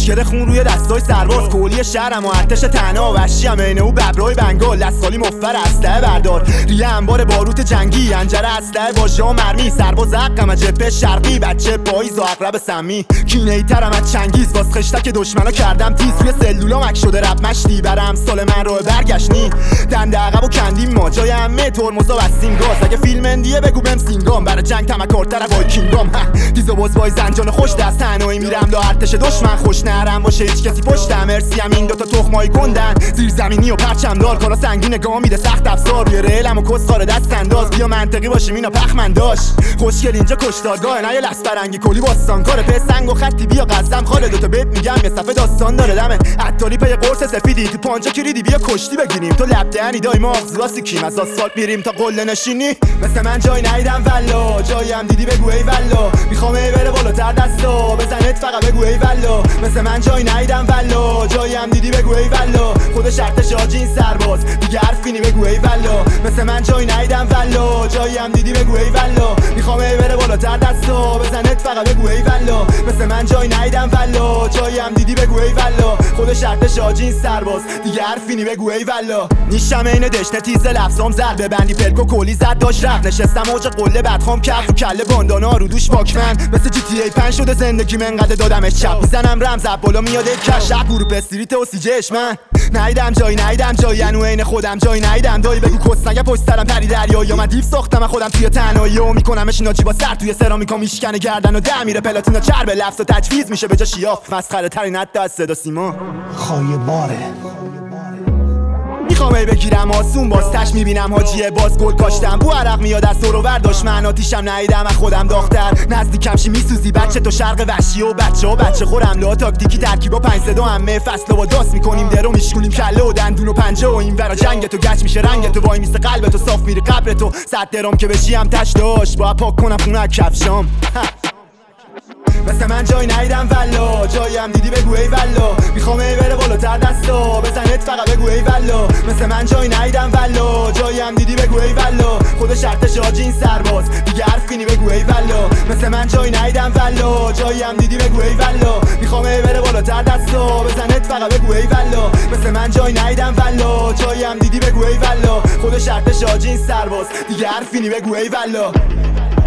مشکل خون روی دستای سرباز، کولی شهرم و ارتش تنها، وحشیم عین او ببرای بنگال، دستالی مفر اسلحه بردار، ریه انبار باروت جنگی، انجره اسلحه با ژا مرمی، سرباز حقم جبهه شرقی، بچه پاییز و عقرب سمی، کینه‌ای ترم از چنگیز، واس خشتک دشمنو کردم تیز، روی سلولا مک شده رپ مشتی، برای امثال من راه برگشتنی، دنده عقب و کندیم ما، جای همه ترمزا بستیم گاز، اگه فیلم اندیه بگو بهم سینگام، برای جنگ تمکارتر وایکینگام، دیز و بزبای زنجان خوش دست تنهایی میرم لا ارتش دشمن، خوش نرم باشه هیچ کسی پشتم، مرسیم این دوتا تخمای گندن، زیر زمینی و پرچم دار، کارا سنگین گام میده سخت افزار، روی ریلم و کسخار دست انداز، بیا منطقی باشیم اینا پخمنداش، خوشگل اینجا کشتارگاه نه یه لسترنگی کلی باستان، کار پسنگ و خطی بیا قسم خاله، دوتا بهت میگم یه صفحه داستان داره دمه، عطاری پی قرص سفیدی، تو پانجا کلیدی بیا کشتی بگیریم، تو لب دهنی دای ماغز واسه کیم، از آسفالت میریم تا قله نشینی، مثل من جای ندیدم والا، جایم دیدی بگو ای والا، میخوام ای بره بالاتر دستا، بزنت فقط بگو ای والا، مثل من جای ندیدم والا، جایم دیدی بگو ای والا، خودش ارتش آجین سرباز، دیگه حرفی نی بگو ای والا، مثل من جای ندیدم والا، جایم دیدی بگو ای والا، میخوام ای بره بالاتر دستا، بزنت فقط بگو ای والا، مثل من جای ندیدم والا، جایم دیدی بگو ای والا، خودش ارتش آجین سرباز، دیگه حرفی نی بگو ای والا، نیشم عین دشنه تیز لفظام زد، ببندی پلکو کلی زد داش رفت، نشستم اوج قله بدخوام کرد تو کله باندانا رو دوش واکمن، مثل جی تی ای 5 شده زندگی من انقدر دادمش چپ، میزنم رمز بالا میاد کش گروپ استریت و سیجش، من ندیدم جایی انو عین خودم جایی ندیدم، دایی بگو کس نگه پشت سرم پری دریا، یا من دیو ساختم خودم توی تنهایی و میکنمش اینا چی با سر توی سرامیکا میشکنه گردن و ده میره پلاتینا چرب لفظ و تجویز میشه به جا شیاف، مسخره ترین حتی از صدا سیما خایباره، میخوام ای بگیرم آسون باز تش میبینم حاجیه باز گل کاشتم، بو عرق میاد از تو رو برداشت، من آتیشم ندیدم از خودم داختر، نزدیکم شی میسوزی بچه تو شرق وحشی و بچه خورم لا تاکتیکی ترکیبا 5 3 2 همه فصل و داس میکنیم درو میشکونیم کله و دندون و پنجه و این ورا جنگ تو گچ میشه رنگ تو، وای میسه قلب تو صاف میره قبر تو، 100 درام که بشیم تش داش با پاک کنم خونه کفشام، مثل من جای ندیدم والا، جایم دیدی بگو ای والا، میخوام ای بره بالاتر دستا، بزنت فقط بگو ای والا، مثل من جای ندیدم والا، جایم دیدی بگو ای والا، خودش ارتش آجین سرباز، دیگه حرفی نی بگو ای والا، مثل من جای ندیدم والا، جایم دیدی بگو ای والا، میخوام ای بره بالاتر دستا، بزنت فقط بگو ای والا، مثل من جای ندیدم والا، جایم دیدی بگو ای والا، خودش ارتش آجین سرباز، دیگه حرفی نی بگو ای والا.